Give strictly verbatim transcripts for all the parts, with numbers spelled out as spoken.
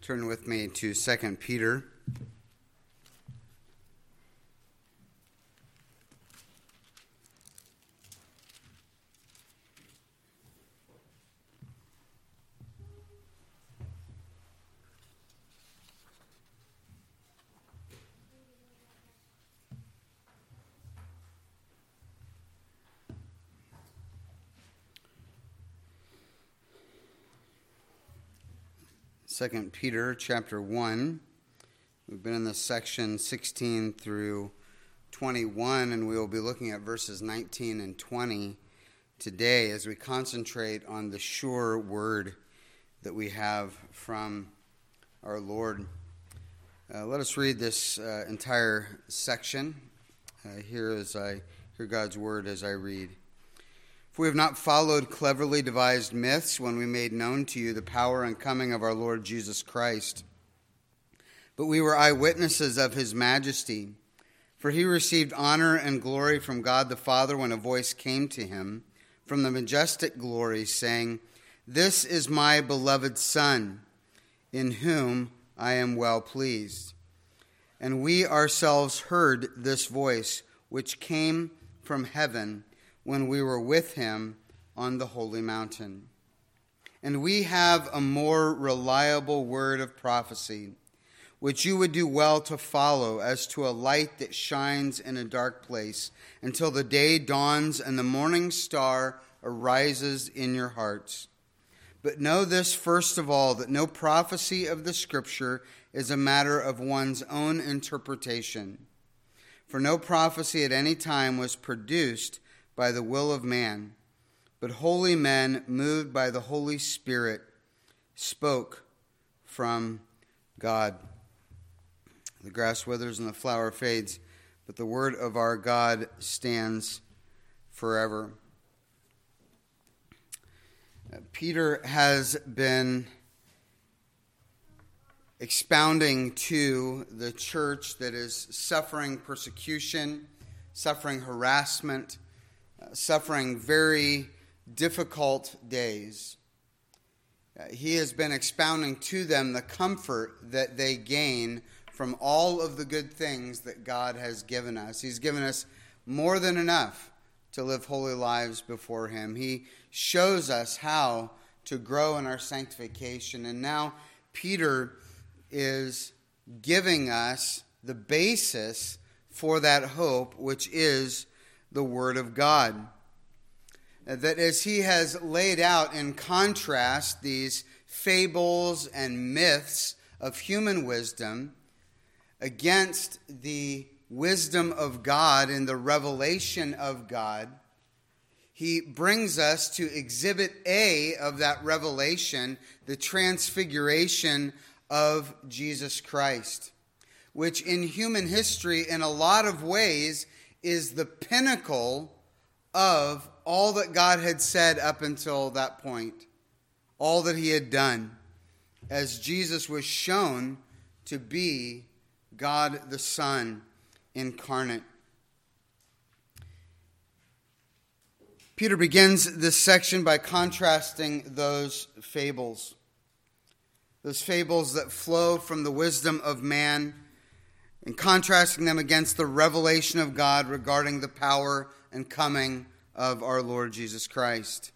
Turn with me to Second Peter. Second Peter chapter one. We've been in this section sixteen through twenty-one, and we will be looking at verses nineteen and twenty today as we concentrate on the sure word that we have from our Lord. Uh, let us read this uh, entire section. Uh, here as I hear God's word as I read. For we have not followed cleverly devised myths when we made known to you the power and coming of our Lord Jesus Christ, but we were eyewitnesses of his majesty. For he received honor and glory from God the Father when a voice came to him from the majestic glory, saying, "This is my beloved Son, in whom I am well pleased." And we ourselves heard this voice, which came from heaven, when we were with him on the holy mountain. And we have a more reliable word of prophecy, which you would do well to follow as to a light that shines in a dark place, until the day dawns and the morning star arises in your hearts. But know this first of all, that no prophecy of the Scripture is a matter of one's own interpretation. For no prophecy at any time was produced by the will of man, but holy men, moved by the Holy Spirit, spoke from God. The grass withers and the flower fades, but the word of our God stands forever. Uh, Peter has been expounding to the church that is suffering persecution, suffering harassment, suffering very difficult days. Uh, he has been expounding to them the comfort that they gain from all of the good things that God has given us. He's given us more than enough to live holy lives before him. He shows us how to grow in our sanctification. And now Peter is giving us the basis for that hope, which is the Word of God. That as he has laid out in contrast these fables and myths of human wisdom against the wisdom of God and the revelation of God, he brings us to exhibit A of that revelation, the transfiguration of Jesus Christ, which in human history in a lot of ways is the pinnacle of all that God had said up until that point, all that he had done, as Jesus was shown to be God the Son incarnate. Peter begins this section by contrasting those fables, those fables that flow from the wisdom of man, and contrasting them against the revelation of God regarding the power and coming of our Lord Jesus Christ.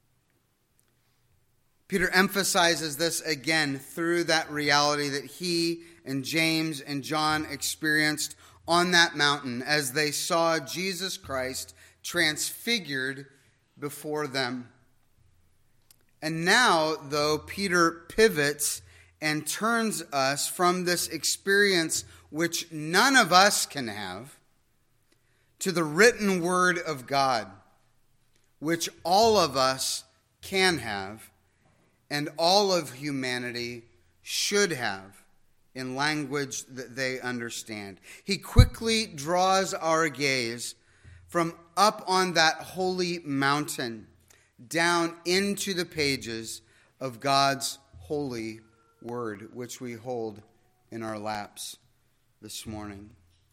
Peter emphasizes this again through that reality that he and James and John experienced on that mountain as they saw Jesus Christ transfigured before them. And now, though, Peter pivots and turns us from this experience which none of us can have to the written word of God, which all of us can have and all of humanity should have in language that they understand. He quickly draws our gaze from up on that holy mountain down into the pages of God's holy word, which we hold in our laps this morning.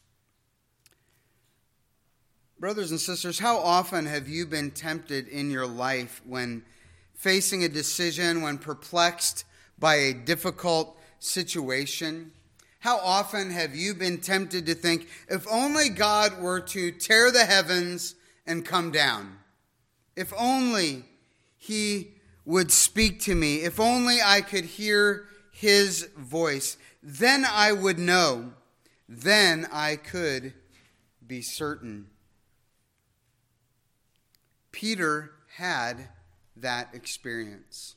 Brothers and sisters, how often have you been tempted in your life when facing a decision, when perplexed by a difficult situation? How often have you been tempted to think, if only God were to tear the heavens and come down? If only he would speak to me. If only I could hear his voice. Then I would know. Then I could be certain. Peter had that experience.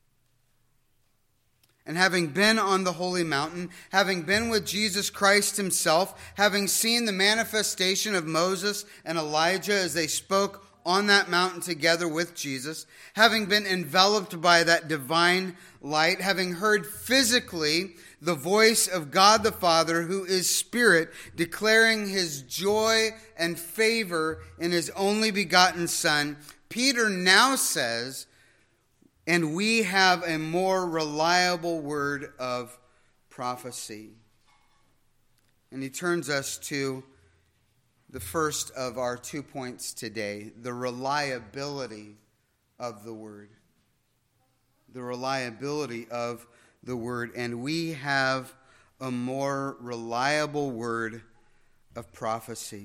And having been on the holy mountain, having been with Jesus Christ himself, having seen the manifestation of Moses and Elijah as they spoke on that mountain together with Jesus, having been enveloped by that divine light, having heard physically the voice of God the Father, who is Spirit, declaring his joy and favor in his only begotten Son, Peter now says, and we have a more reliable word of prophecy. And he turns us to the first of our two points today, the reliability of the word. The reliability of the word. And we have a more reliable word of prophecy.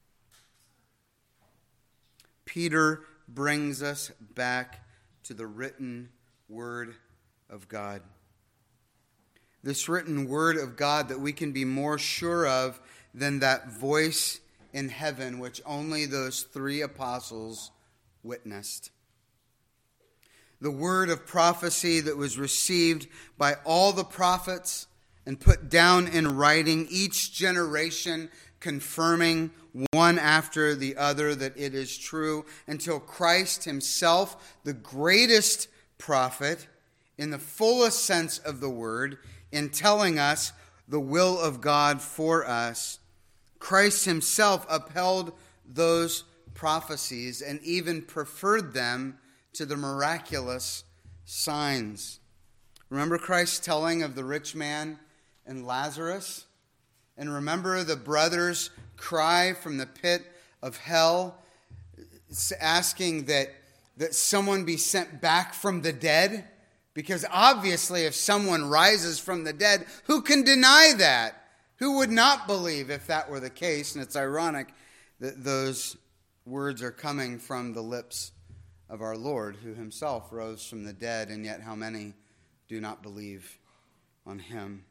Peter brings us back to the written word of God. This written word of God that we can be more sure of than that voice in heaven which only those three apostles witnessed. The word of prophecy that was received by all the prophets and put down in writing, each generation confirming one after the other that it is true, until Christ himself, the greatest prophet in the fullest sense of the word, in telling us the will of God for us, Christ himself upheld those prophecies and even preferred them to the miraculous signs. Remember Christ telling of the rich man and Lazarus? And remember the brothers' cry from the pit of hell, asking that, that someone be sent back from the dead? Because obviously if someone rises from the dead, who can deny that? Who would not believe if that were the case? And it's ironic that those words are coming from the lips of our Lord, who himself rose from the dead, and yet how many do not believe on him?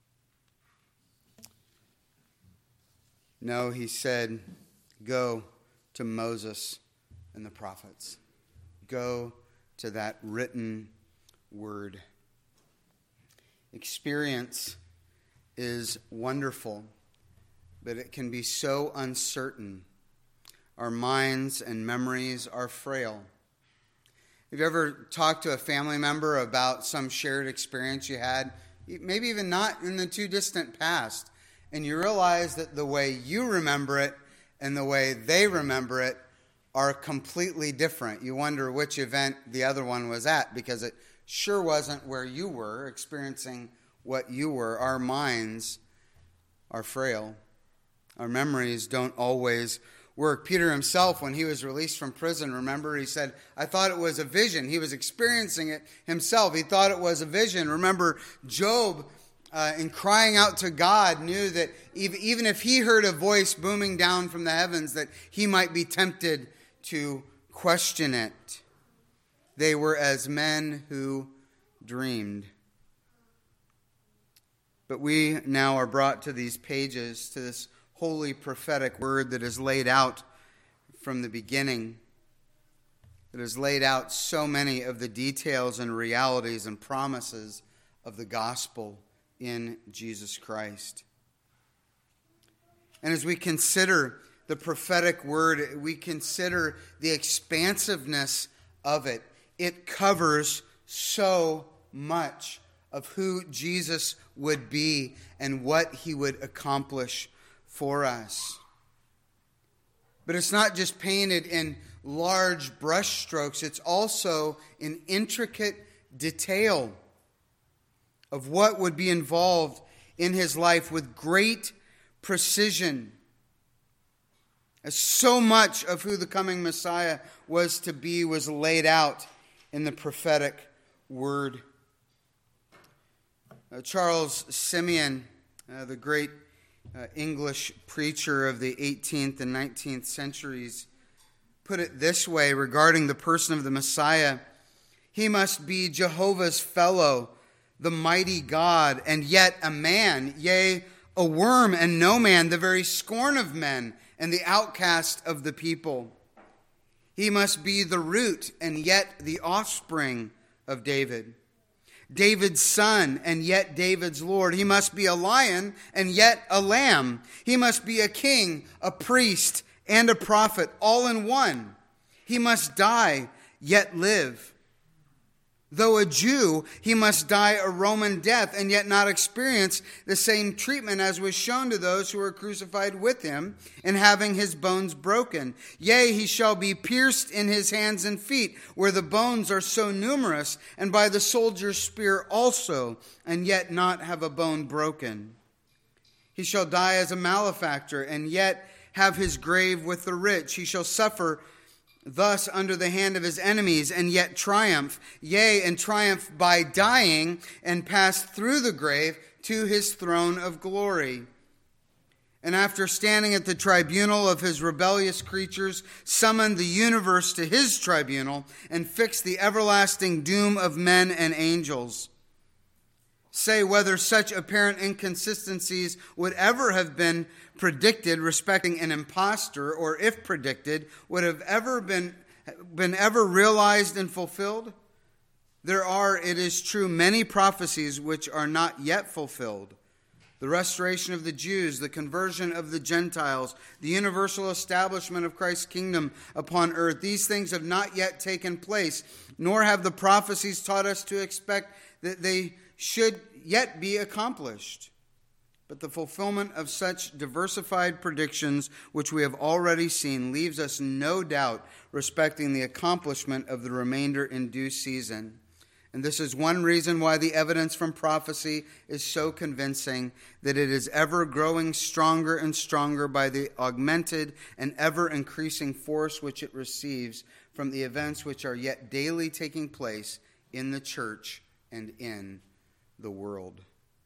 No, he said, go to Moses and the prophets. Go to that written word. Experience is wonderful, but it can be so uncertain. Our minds and memories are frail. Have you ever talked to a family member about some shared experience you had, maybe even not in the too distant past, and you realize that the way you remember it and the way they remember it are completely different? You wonder which event the other one was at, because it sure wasn't where you were experiencing what you were. Our minds are frail. Our memories don't always work. Peter himself, when he was released from prison, remember, he said, I thought it was a vision. He was experiencing it himself. He thought it was a vision. Remember, Job, uh, in crying out to God, knew that even if he heard a voice booming down from the heavens, that he might be tempted to question it. They were as men who dreamed. But we now are brought to these pages, to this holy prophetic word that is laid out from the beginning, that has laid out so many of the details and realities and promises of the gospel in Jesus Christ. And as we consider the prophetic word, we consider the expansiveness of it. It covers so much of who Jesus would be and what he would accomplish for us. But it's not just painted in large brush strokes, it's also in intricate detail of what would be involved in his life with great precision. As so much of who the coming Messiah was to be was laid out in the prophetic word. Uh, Charles Simeon, uh, the great uh, English preacher of the eighteenth and nineteenth centuries, put it this way regarding the person of the Messiah: he must be Jehovah's fellow, the mighty God, and yet a man, yea, a worm and no man, the very scorn of men and the outcast of the people. He must be the root and yet the offspring of David, David's son and yet David's Lord. He must be a lion and yet a lamb. He must be a king, a priest, and a prophet, all in one. He must die yet live. Though a Jew, he must die a Roman death and yet not experience the same treatment as was shown to those who were crucified with him, in having his bones broken. Yea, he shall be pierced in his hands and feet, where the bones are so numerous, and by the soldier's spear also, and yet not have a bone broken. He shall die as a malefactor, and yet have his grave with the rich. He shall suffer thus under the hand of his enemies, and yet triumph, yea, and triumph by dying, and pass through the grave to his throne of glory. And after standing at the tribunal of his rebellious creatures, summon the universe to his tribunal, and fix the everlasting doom of men and angels. Say whether such apparent inconsistencies would ever have been predicted respecting an impostor, or if predicted, would have ever been, been ever realized and fulfilled? There are, it is true, many prophecies which are not yet fulfilled. The restoration of the Jews, the conversion of the Gentiles, the universal establishment of Christ's kingdom upon earth, these things have not yet taken place, nor have the prophecies taught us to expect that they should yet be accomplished. But the fulfillment of such diversified predictions, which we have already seen, leaves us no doubt respecting the accomplishment of the remainder in due season. And this is one reason why the evidence from prophecy is so convincing, that it is ever growing stronger and stronger by the augmented and ever increasing force which it receives from the events which are yet daily taking place in the church and in the world.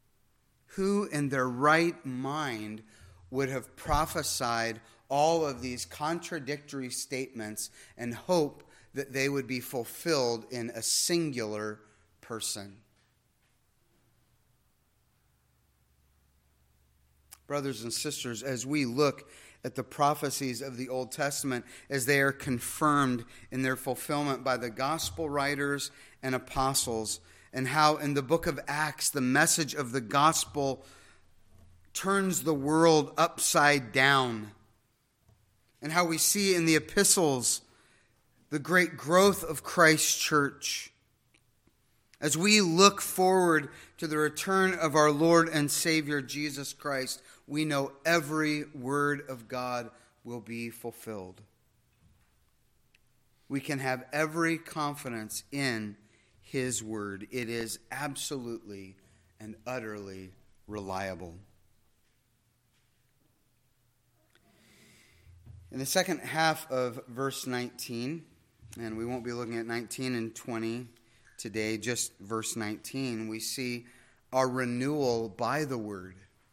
Who in their right mind would have prophesied all of these contradictory statements and hope that they would be fulfilled in a singular person? Brothers and sisters, as we look at the prophecies of the Old Testament as they are confirmed in their fulfillment by the gospel writers and apostles, and how in the book of Acts the message of the gospel turns the world upside down, and how we see in the epistles the great growth of Christ's church. As we look forward to the return of our Lord and Savior Jesus Christ, we know every word of God will be fulfilled. We can have every confidence in His word. It is absolutely and utterly reliable. In the second half of verse nineteen, and we won't be looking at nineteen and twenty today, just verse nineteen, we see our renewal by the word.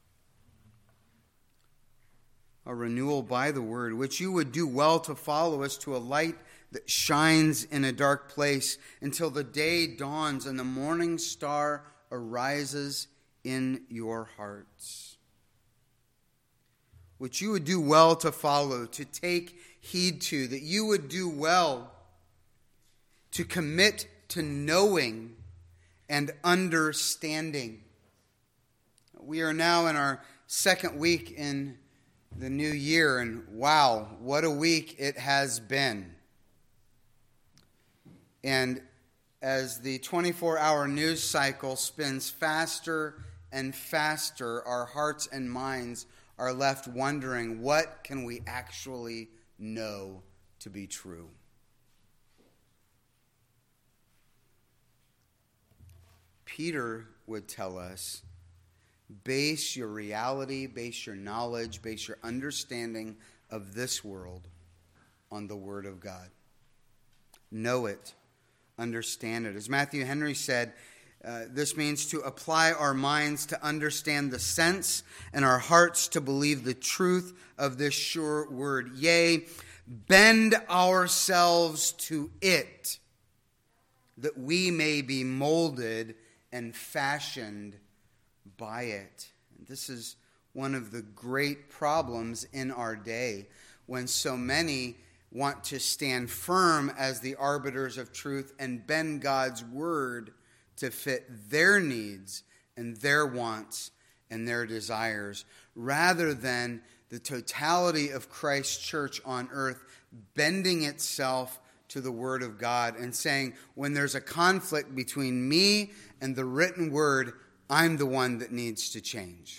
A renewal by the word, which you would do well to follow us to a light that shines in a dark place until the day dawns and the morning star arises in your hearts. Which you would do well to follow, to take heed to, that you would do well to commit to knowing and understanding. We are now in our second week in the new year, and wow, what a week it has been. And as the twenty-four hour news cycle spins faster and faster, our hearts and minds are left wondering, what can we actually know to be true? Peter would tell us, base your reality, base your knowledge, base your understanding of this world on the Word of God. Know it. Understand it. As Matthew Henry said, Uh, this means to apply our minds to understand the sense and our hearts to believe the truth of this sure word. Yea, bend ourselves to it, that we may be molded and fashioned by it. And this is one of the great problems in our day, when so many want to stand firm as the arbiters of truth and bend God's word to fit their needs and their wants and their desires, rather than the totality of Christ's church on earth bending itself to the word of God and saying, when there's a conflict between me and the written word, I'm the one that needs to change.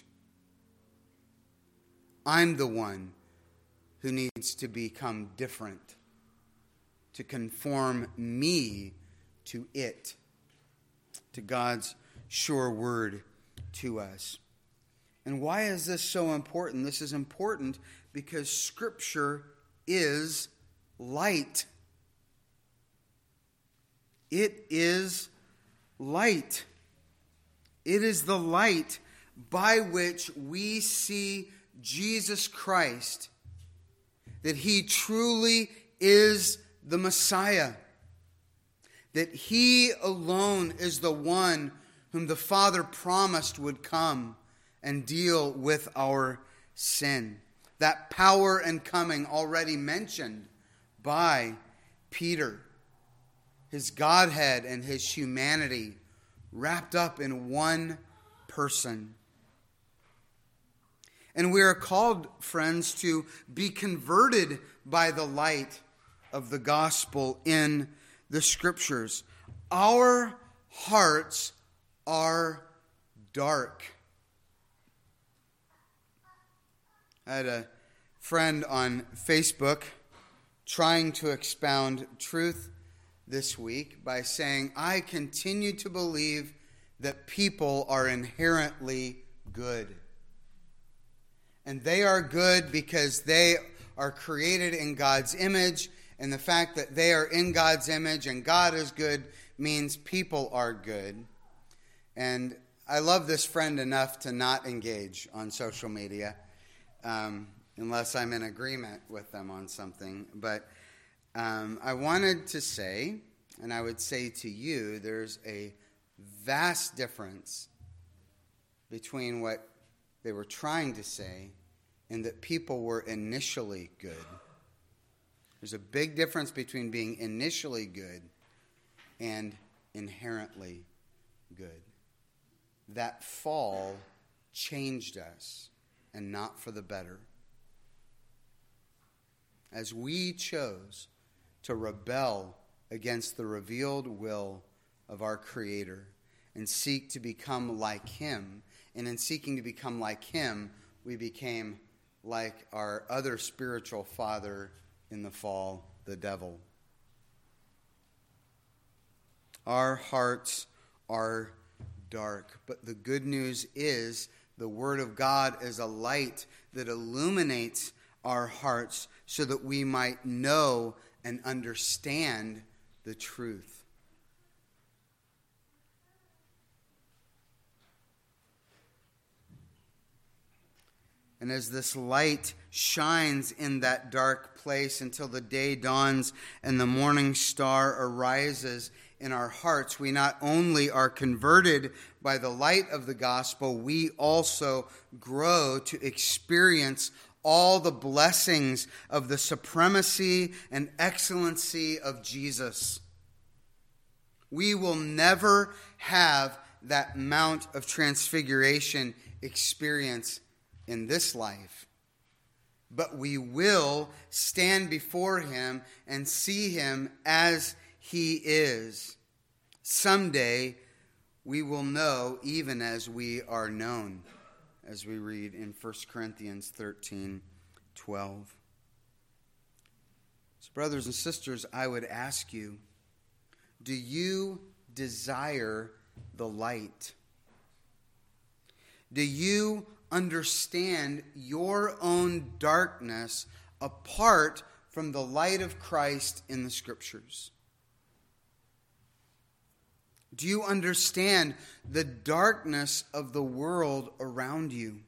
I'm the one who needs to become different, to conform me to it, to God's sure word to us. And why is this so important? This is important because Scripture is light. It is light. It is the light by which we see Jesus Christ, that he truly is the Messiah, that he alone is the one whom the Father promised would come and deal with our sin. That power and coming already mentioned by Peter, his Godhead and his humanity wrapped up in one person. And we are called, friends, to be converted by the light of the gospel in the Scriptures. Our hearts are dark. I had a friend on Facebook trying to expound truth this week by saying, I continue to believe that people are inherently good. And they are good because they are created in God's image, and the fact that they are in God's image and God is good means people are good. And I love this friend enough to not engage on social media um, unless I'm in agreement with them on something. But um, I wanted to say, and I would say to you, there's a vast difference between what they were trying to say and that people were initially good. There's a big difference between being initially good and inherently good. That fall changed us, and not for the better. As we chose to rebel against the revealed will of our Creator and seek to become like Him, and in seeking to become like Him, we became like our other spiritual father in the fall, the devil. Our hearts are dark, but the good news is the Word of God is a light that illuminates our hearts so that we might know and understand the truth. And as this light shines in that dark place until the day dawns and the morning star arises in our hearts, we not only are converted by the light of the gospel, we also grow to experience all the blessings of the supremacy and excellency of Jesus. We will never have that Mount of Transfiguration experience in this life, but we will stand before Him and see Him as He is. Someday we will know even as we are known, as we read in First Corinthians thirteen twelve. So, brothers and sisters, I would ask you, do you desire the light? Do you understand your own darkness apart from the light of Christ in the Scriptures? Do you understand the darkness of the world around you?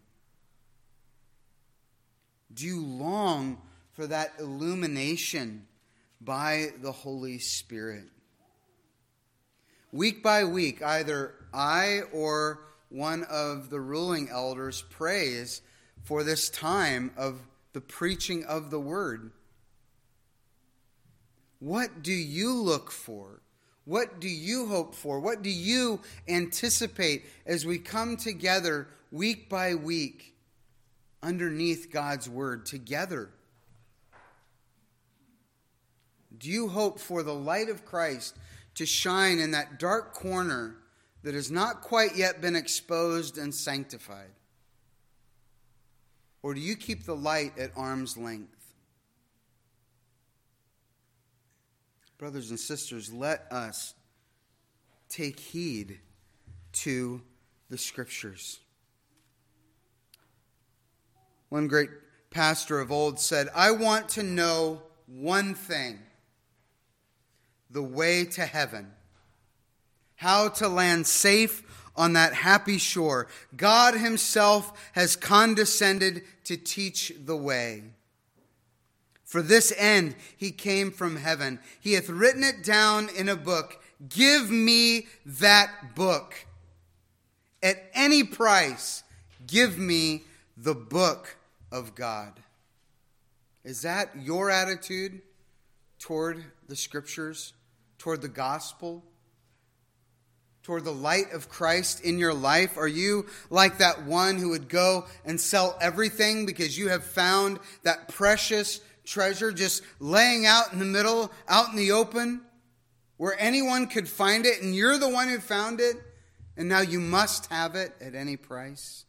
Do you long for that illumination by the Holy Spirit? Week by week, either I or one of the ruling elders prays for this time of the preaching of the Word. What do you look for? What do you hope for? What do you anticipate as we come together week by week underneath God's Word together? Do you hope for the light of Christ to shine in that dark corner that has not quite yet been exposed and sanctified? Or do you keep the light at arm's length? Brothers and sisters, let us take heed to the Scriptures. One great pastor of old said, "I want to know one thing, the way to heaven, how to land safe on that happy shore. God Himself has condescended to teach the way. For this end He came from heaven. He hath written it down in a book. Give me that book. At any price, give me the book of God." Is that your attitude toward the Scriptures, toward the gospel, toward the light of Christ in your life? Are you like that one who would go and sell everything because you have found that precious treasure just laying out in the middle, out in the open, where anyone could find it, and you're the one who found it, and now you must have it at any price?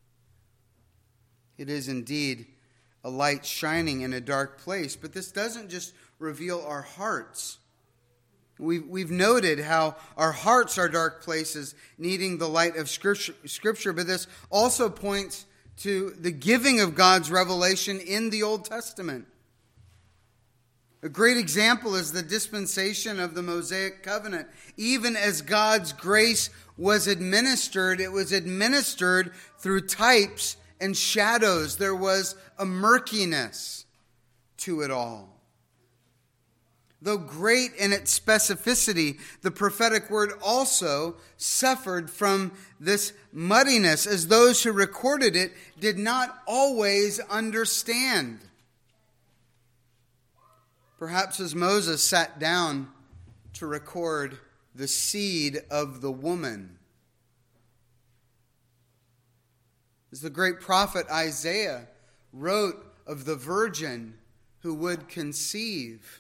It is indeed a light shining in a dark place, but this doesn't just reveal our hearts. We've, we've noted how our hearts are dark places, needing the light of Scripture, Scripture, but this also points to the giving of God's revelation in the Old Testament. A great example is the dispensation of the Mosaic covenant. Even as God's grace was administered, it was administered through types and shadows. There was a murkiness to it all. Though great in its specificity, the prophetic word also suffered from this muddiness, as those who recorded it did not always understand. Perhaps as Moses sat down to record the seed of the woman, as the great prophet Isaiah wrote of the virgin who would conceive.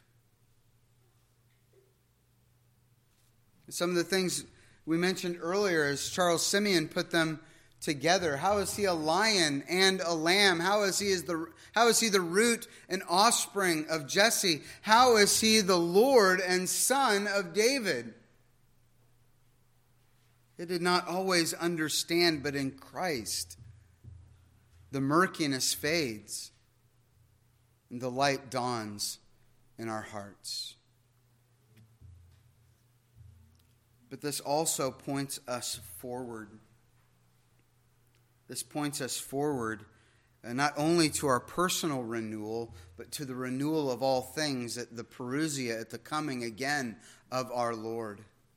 Some of the things we mentioned earlier, as Charles Simeon put them together. How is he a lion and a lamb? How is he is the how is he the root and offspring of Jesse? How is he the Lord and son of David? They did not always understand, but in Christ, the murkiness fades and the light dawns in our hearts. But this also points us forward. This points us forward, uh, not only to our personal renewal, but to the renewal of all things at the parousia, at the coming again of our Lord.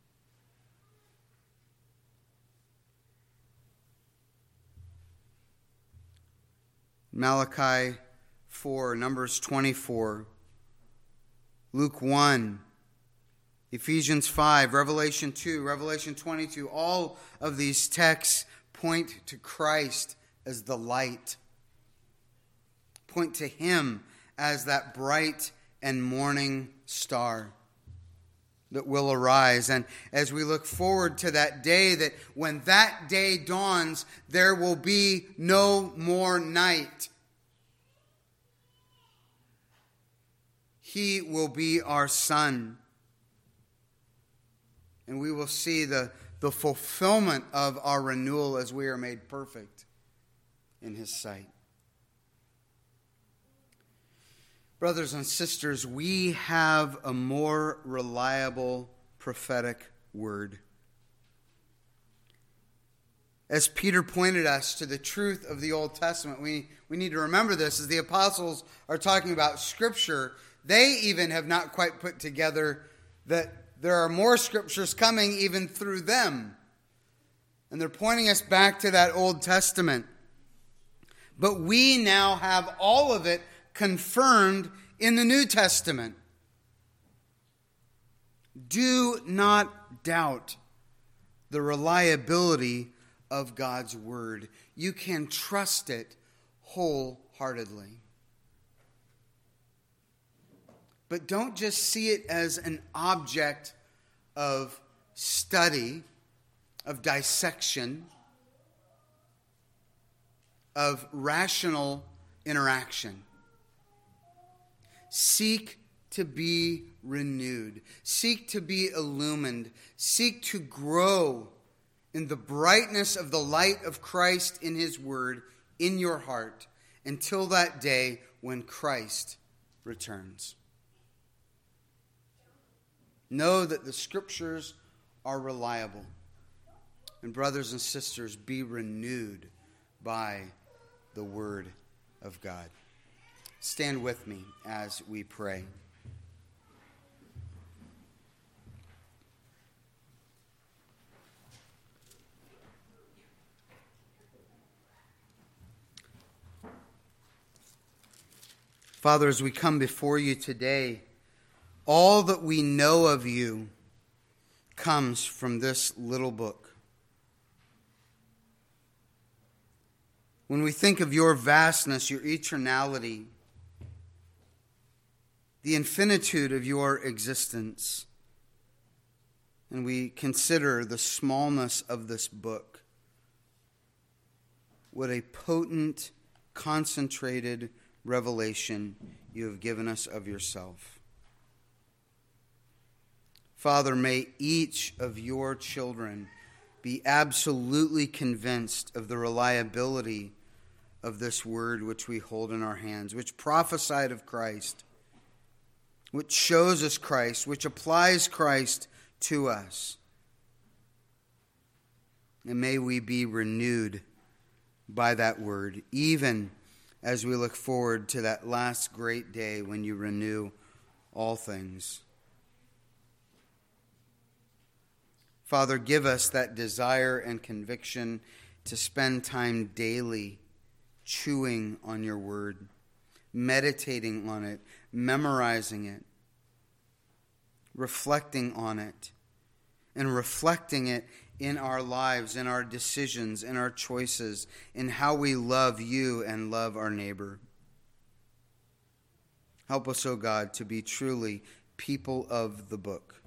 Malachi four, Numbers twenty-four, Luke one, Ephesians five, Revelation two, Revelation twenty-two, all of these texts point to Christ as the light. Point to Him as that bright and morning star that will arise. And as we look forward to that day, that when that day dawns, there will be no more night. He will be our sun. And we will see the, the fulfillment of our renewal as we are made perfect in His sight. Brothers and sisters, we have a more reliable prophetic word As Peter pointed us to the truth of the Old Testament, we, we need to remember this as the apostles are talking about Scripture. They even have not quite put together that there are more Scriptures coming even through them. And they're pointing us back to that Old Testament. But we now have all of it confirmed in the New Testament. Do not doubt the reliability of God's Word. You can trust it wholeheartedly. But don't just see it as an object of study, of dissection, of rational interaction. Seek to be renewed. Seek to be illumined. Seek to grow in the brightness of the light of Christ in His Word in your heart until that day when Christ returns. Know that the Scriptures are reliable. And brothers and sisters, be renewed by the Word of God. Stand with me as we pray. Father, as we come before you today, all that we know of you comes from this little book. When we think of your vastness, your eternality, the infinitude of your existence, and we consider the smallness of this book, what a potent, concentrated revelation you have given us of yourself. Father, may each of your children be absolutely convinced of the reliability of this word which we hold in our hands, which prophesied of Christ, which shows us Christ, which applies Christ to us. And may we be renewed by that word, even as we look forward to that last great day when you renew all things. Father, give us that desire and conviction to spend time daily chewing on your word, meditating on it, memorizing it, reflecting on it, and reflecting it in our lives, in our decisions, in our choices, in how we love you and love our neighbor. Help us, O God, to be truly people of the book,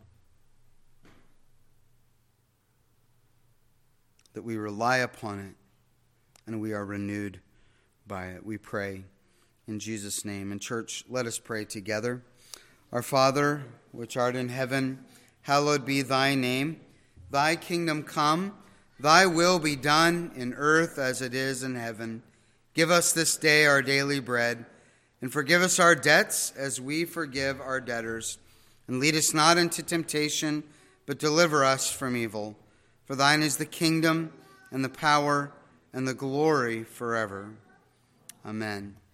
that we rely upon it and we are renewed by it. We pray in Jesus' name. And church, let us pray together. Our Father, which art in heaven, hallowed be thy name. Thy kingdom come, thy will be done in earth as it is in heaven. Give us this day our daily bread, and forgive us our debts as we forgive our debtors. And lead us not into temptation, but deliver us from evil. For thine is the kingdom, and the power, and the glory forever. Amen.